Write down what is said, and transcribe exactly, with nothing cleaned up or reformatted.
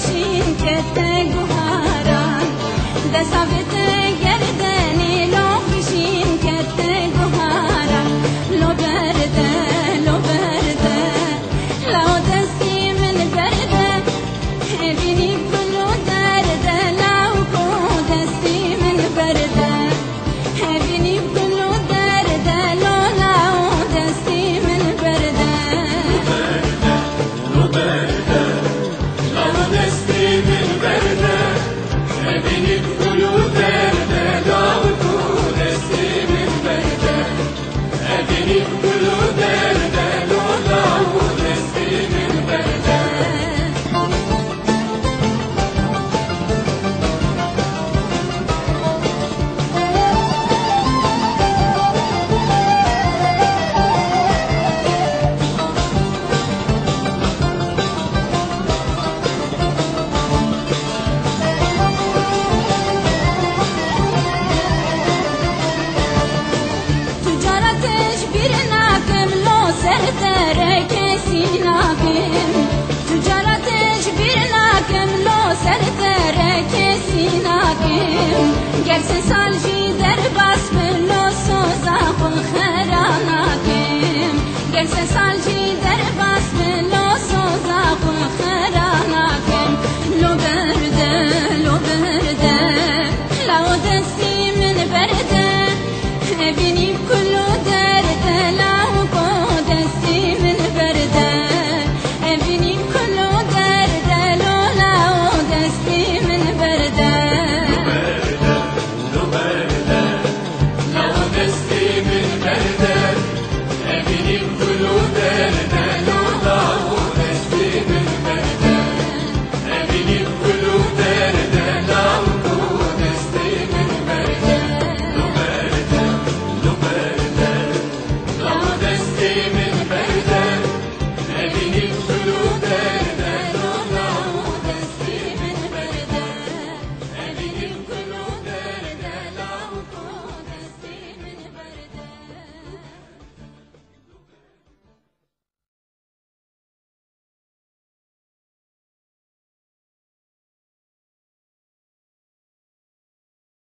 بشین کته گوهران دستاویت گردنی لو بشین کته گوهران لو برده لو برده لو دستی من برده بینی کلو درده لو کو دستی من برده بینی کلو درده لو لو دستی من برده لو برده لو دستی من برده بینی کلو درده لو کو دستی من برده بینی کلو درده لو لو دستی من برده سردر کسی ناکم تجارتش بیر ناکم لو سردر کسی ناکم گرس سال جی در باس بلو سوزا خورا ناکم گرس سال جی در باس بلو سوزا خورا ناکم لو برده لو برده لو دستی من برده بینیم کلو درده لو کو دستی من برده بینیم کلو درده لو لو دستی من برده لو برده لو دستی من برده بینیم کلو درده لو لو دستی من برده بینیم کلو درده لو کو دستی من برده لو برده لو برده لو دستی من